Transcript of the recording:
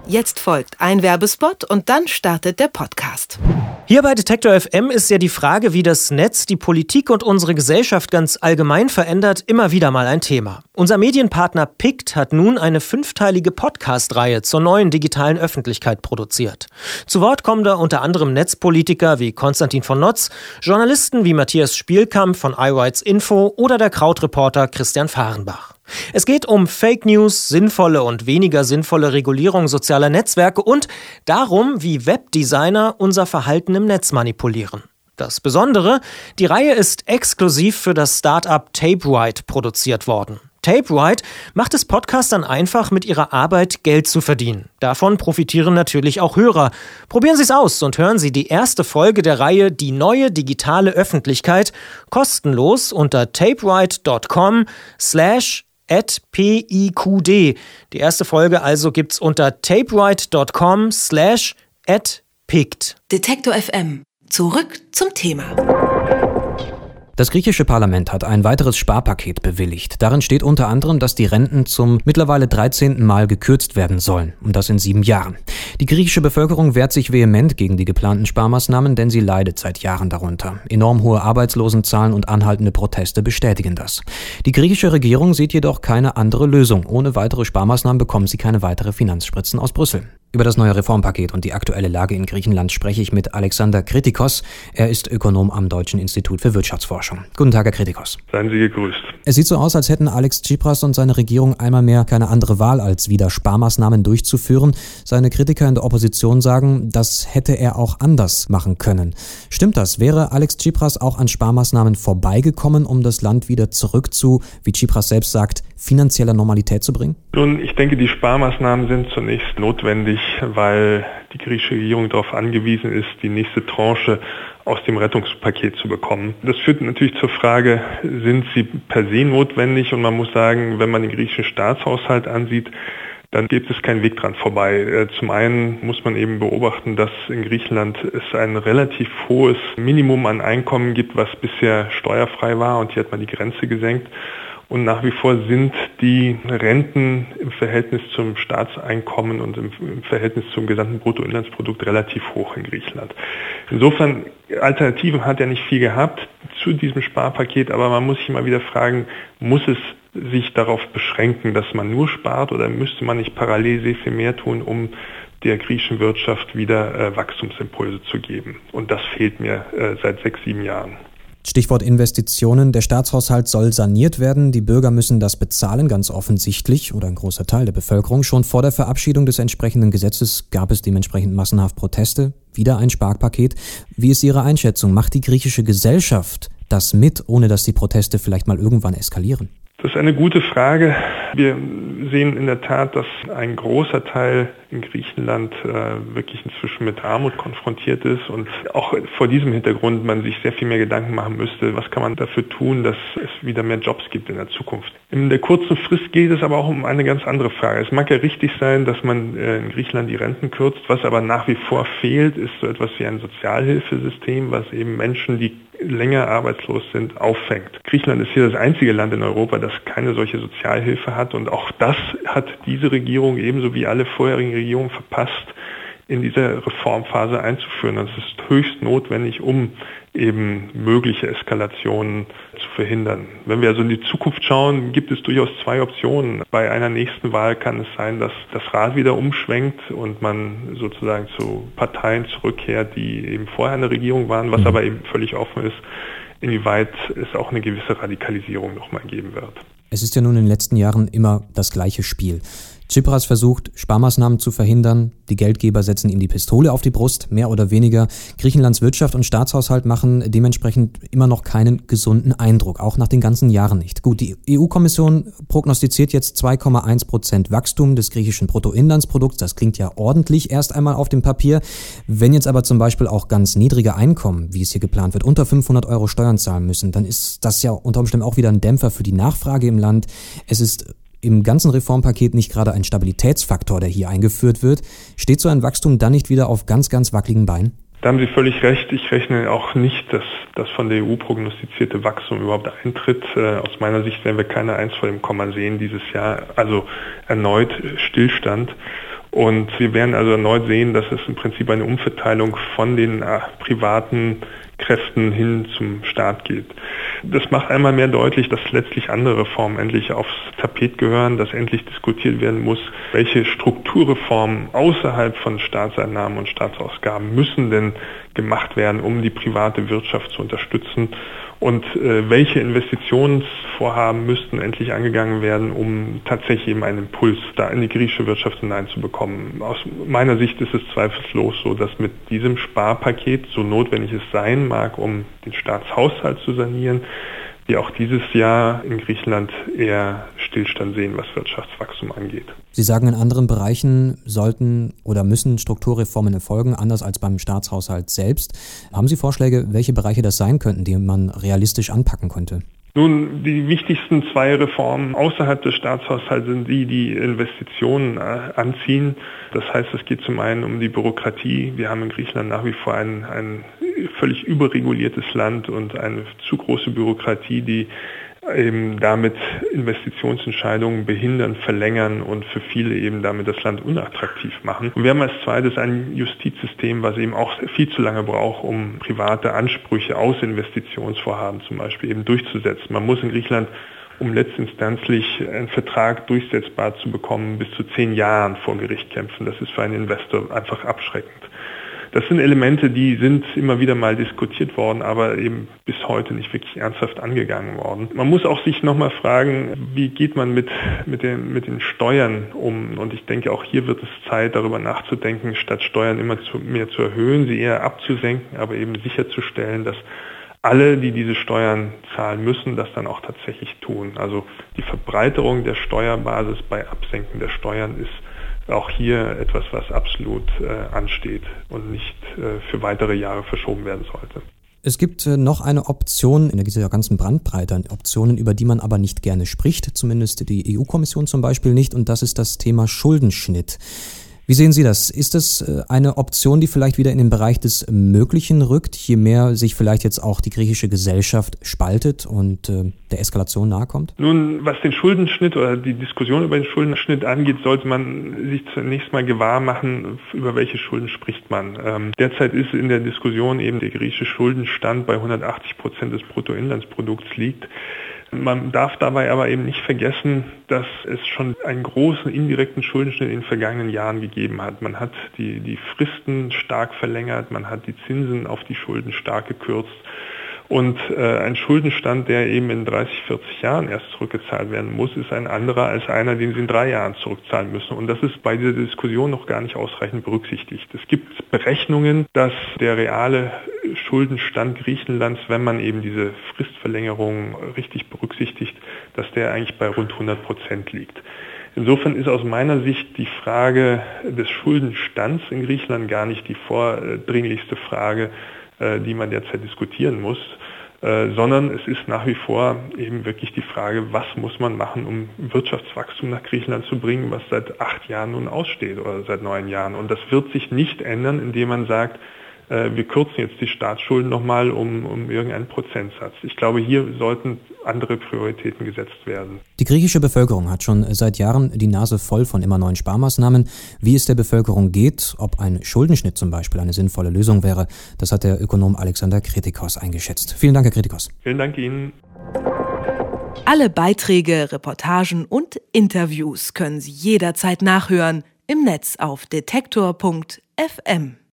Jetzt folgt ein Werbespot und dann startet der Podcast. Hier bei Detektor FM ist ja die Frage, wie das Netz die Politik und unsere Gesellschaft ganz allgemein verändert, immer wieder mal ein Thema. Unser Medienpartner PICT hat nun eine 5-teilige Podcast-Reihe zur neuen digitalen Öffentlichkeit produziert. Zu Wort kommen da unter anderem Netzpolitiker wie Konstantin von Notz, Journalisten wie Matthias Spielkamp von iRights Info oder der Krautreporter Christian Fahrenbach. Es geht um Fake News, sinnvolle und weniger sinnvolle Regulierung sozialer Netzwerke und darum, wie Webdesigner unser Verhalten im Netz manipulieren. Das Besondere, die Reihe ist exklusiv für das Start-up Tapewrite produziert worden. Tapewrite macht es Podcastern einfach, mit ihrer Arbeit Geld zu verdienen. Davon profitieren natürlich auch Hörer. Probieren Sie es aus und hören Sie die erste Folge der Reihe Die neue digitale Öffentlichkeit kostenlos unter tapewrite.com/@PIQD. Die erste Folge also gibt's unter tapewrite.com/@PICT. Detektor FM. Zurück zum Thema. Das griechische Parlament hat ein weiteres Sparpaket bewilligt. Darin steht unter anderem, dass die Renten zum mittlerweile 13. Mal gekürzt werden sollen. Und das in 7 Jahren. Die griechische Bevölkerung wehrt sich vehement gegen die geplanten Sparmaßnahmen, denn sie leidet seit Jahren darunter. Enorm hohe Arbeitslosenzahlen und anhaltende Proteste bestätigen das. Die griechische Regierung sieht jedoch keine andere Lösung. Ohne weitere Sparmaßnahmen bekommen sie keine weitere Finanzspritzen aus Brüssel. Über das neue Reformpaket und die aktuelle Lage in Griechenland spreche ich mit Alexander Kritikos. Er ist Ökonom am Deutschen Institut für Wirtschaftsforschung. Guten Tag, Herr Kritikos. Seien Sie gegrüßt. Es sieht so aus, als hätten Alex Tsipras und seine Regierung einmal mehr keine andere Wahl, als wieder Sparmaßnahmen durchzuführen. Seine Kritiker in der Opposition sagen, das hätte er auch anders machen können. Stimmt das? Wäre Alex Tsipras auch an Sparmaßnahmen vorbeigekommen, um das Land wieder zurück zu, wie Tsipras selbst sagt, finanzieller Normalität zu bringen? Nun, ich denke, die Sparmaßnahmen sind zunächst notwendig, weil die griechische Regierung darauf angewiesen ist, die nächste Tranche aus dem Rettungspaket zu bekommen. Das führt natürlich zur Frage, sind sie per se notwendig? Und man muss sagen, wenn man den griechischen Staatshaushalt ansieht, dann gibt es keinen Weg dran vorbei. Zum einen muss man eben beobachten, dass in Griechenland es ein relativ hohes Minimum an Einkommen gibt, was bisher steuerfrei war, und hier hat man die Grenze gesenkt. Und nach wie vor sind die Renten im Verhältnis zum Staatseinkommen und im Verhältnis zum gesamten Bruttoinlandsprodukt relativ hoch in Griechenland. Insofern, Alternativen hat er nicht viel gehabt zu diesem Sparpaket, aber man muss sich immer wieder fragen, muss es sich darauf beschränken, dass man nur spart, oder müsste man nicht parallel sehr viel mehr tun, um der griechischen Wirtschaft wieder Wachstumsimpulse zu geben? Und das fehlt mir seit 6-7 Jahren. Stichwort Investitionen. Der Staatshaushalt soll saniert werden. Die Bürger müssen das bezahlen, ganz offensichtlich, oder ein großer Teil der Bevölkerung. Schon vor der Verabschiedung des entsprechenden Gesetzes gab es dementsprechend massenhaft Proteste. Wieder ein Sparpaket. Wie ist Ihre Einschätzung? Macht die griechische Gesellschaft das mit, ohne dass die Proteste vielleicht mal irgendwann eskalieren? Das ist eine gute Frage. Wir sehen in der Tat, dass ein großer Teil in Griechenland wirklich inzwischen mit Armut konfrontiert ist, und auch vor diesem Hintergrund man sich sehr viel mehr Gedanken machen müsste, was kann man dafür tun, dass es wieder mehr Jobs gibt in der Zukunft. In der kurzen Frist geht es aber auch um eine ganz andere Frage. Es mag ja richtig sein, dass man in Griechenland die Renten kürzt, was aber nach wie vor fehlt, ist so etwas wie ein Sozialhilfesystem, was eben Menschen, die länger arbeitslos sind, auffängt. Griechenland ist hier das einzige Land in Europa, das keine solche Sozialhilfe hat, und auch das hat diese Regierung ebenso wie alle vorherigen Regierungen verpasst, in dieser Reformphase einzuführen. Das ist höchst notwendig, um eben mögliche Eskalationen zu verhindern. Wenn wir also in die Zukunft schauen, gibt es durchaus 2 Optionen. Bei einer nächsten Wahl kann es sein, dass das Rad wieder umschwenkt und man sozusagen zu Parteien zurückkehrt, die eben vorher in der Regierung waren, was aber eben völlig offen ist, inwieweit es auch eine gewisse Radikalisierung nochmal geben wird. Es ist ja nun in den letzten Jahren immer das gleiche Spiel. Tsipras versucht, Sparmaßnahmen zu verhindern. Die Geldgeber setzen ihm die Pistole auf die Brust, mehr oder weniger. Griechenlands Wirtschaft und Staatshaushalt machen dementsprechend immer noch keinen gesunden Eindruck, auch nach den ganzen Jahren nicht. Gut, die EU-Kommission prognostiziert jetzt 2,1% Wachstum des griechischen Bruttoinlandsprodukts. Das klingt ja ordentlich erst einmal auf dem Papier. Wenn jetzt aber zum Beispiel auch ganz niedrige Einkommen, wie es hier geplant wird, unter 500 € Steuern zahlen müssen, dann ist das ja unter Umständen auch wieder ein Dämpfer für die Nachfrage im Land. Es ist im ganzen Reformpaket nicht gerade ein Stabilitätsfaktor, der hier eingeführt wird. Steht so ein Wachstum dann nicht wieder auf ganz, ganz wackeligen Beinen? Da haben Sie völlig recht. Ich rechne auch nicht, dass das von der EU prognostizierte Wachstum überhaupt eintritt. Aus meiner Sicht werden wir keine 1 vor dem Komma sehen dieses Jahr. Also erneut Stillstand. Und wir werden also erneut sehen, dass es im Prinzip eine Umverteilung von den privaten Kräften hin zum Staat geht. Das macht einmal mehr deutlich, dass letztlich andere Reformen endlich aufs Tapet gehören, dass endlich diskutiert werden muss, welche Strukturreformen außerhalb von Staatseinnahmen und Staatsausgaben müssen denn gemacht werden, um die private Wirtschaft zu unterstützen und welche Investitionsvorhaben müssten endlich angegangen werden, um tatsächlich eben einen Impuls da in die griechische Wirtschaft hineinzubekommen. Aus meiner Sicht ist es zweifellos so, dass mit diesem Sparpaket, so notwendig es sein mag, um den Staatshaushalt zu sanieren, wir auch dieses Jahr in Griechenland eher Stillstand sehen, was Wirtschaftswachstum angeht. Sie sagen, in anderen Bereichen sollten oder müssen Strukturreformen erfolgen, anders als beim Staatshaushalt selbst. Haben Sie Vorschläge, welche Bereiche das sein könnten, die man realistisch anpacken könnte? Nun, die wichtigsten zwei Reformen außerhalb des Staatshaushalts sind die Investitionen anziehen. Das heißt, es geht zum einen um die Bürokratie. Wir haben in Griechenland nach wie vor ein völlig überreguliertes Land und eine zu große Bürokratie, die eben damit Investitionsentscheidungen behindern, verlängern und für viele eben damit das Land unattraktiv machen. Und wir haben als zweites ein Justizsystem, was eben auch viel zu lange braucht, um private Ansprüche aus Investitionsvorhaben zum Beispiel eben durchzusetzen. Man muss in Griechenland, um letztinstanzlich einen Vertrag durchsetzbar zu bekommen, bis zu 10 Jahren vor Gericht kämpfen. Das ist für einen Investor einfach abschreckend. Das sind Elemente, die sind immer wieder mal diskutiert worden, aber eben bis heute nicht wirklich ernsthaft angegangen worden. Man muss auch sich nochmal fragen, wie geht man mit den Steuern um? Und ich denke, auch hier wird es Zeit, darüber nachzudenken, statt Steuern immer mehr zu erhöhen, sie eher abzusenken, aber eben sicherzustellen, dass alle, die diese Steuern zahlen müssen, das dann auch tatsächlich tun. Also die Verbreiterung der Steuerbasis bei Absenken der Steuern ist auch hier etwas, was absolut ansteht und nicht für weitere Jahre verschoben werden sollte. Es gibt noch eine Option in dieser ganzen Bandbreite an Optionen, über die man aber nicht gerne spricht, zumindest die EU-Kommission zum Beispiel nicht, und das ist das Thema Schuldenschnitt. Wie sehen Sie das? Ist das eine Option, die vielleicht wieder in den Bereich des Möglichen rückt, je mehr sich vielleicht jetzt auch die griechische Gesellschaft spaltet und der Eskalation nahe kommt? Nun, was den Schuldenschnitt oder die Diskussion über den Schuldenschnitt angeht, sollte man sich zunächst mal gewahr machen, über welche Schulden spricht man. Derzeit ist in der Diskussion eben der griechische Schuldenstand bei 180% des Bruttoinlandsprodukts liegt. Man darf dabei aber eben nicht vergessen, dass es schon einen großen indirekten Schuldenschnitt in den vergangenen Jahren gegeben hat. Man hat die Fristen stark verlängert, man hat die Zinsen auf die Schulden stark gekürzt. Und ein Schuldenstand, der eben in 30, 40 Jahren erst zurückgezahlt werden muss, ist ein anderer als einer, den Sie in 3 Jahren zurückzahlen müssen. Und das ist bei dieser Diskussion noch gar nicht ausreichend berücksichtigt. Es gibt Berechnungen, dass der reale Schuldenstand Griechenlands, wenn man eben diese Fristverlängerung richtig berücksichtigt, dass der eigentlich bei rund 100% liegt. Insofern ist aus meiner Sicht die Frage des Schuldenstands in Griechenland gar nicht die vordringlichste Frage, die man derzeit diskutieren muss, sondern es ist nach wie vor eben wirklich die Frage, was muss man machen, um Wirtschaftswachstum nach Griechenland zu bringen, was seit 8 Jahren nun aussteht oder seit 9 Jahren. Und das wird sich nicht ändern, indem man sagt, wir kürzen jetzt die Staatsschulden nochmal um irgendeinen Prozentsatz. Ich glaube, hier sollten andere Prioritäten gesetzt werden. Die griechische Bevölkerung hat schon seit Jahren die Nase voll von immer neuen Sparmaßnahmen. Wie es der Bevölkerung geht, ob ein Schuldenschnitt zum Beispiel eine sinnvolle Lösung wäre, das hat der Ökonom Alexander Kritikos eingeschätzt. Vielen Dank, Herr Kritikos. Vielen Dank Ihnen. Alle Beiträge, Reportagen und Interviews können Sie jederzeit nachhören im Netz auf detektor.fm.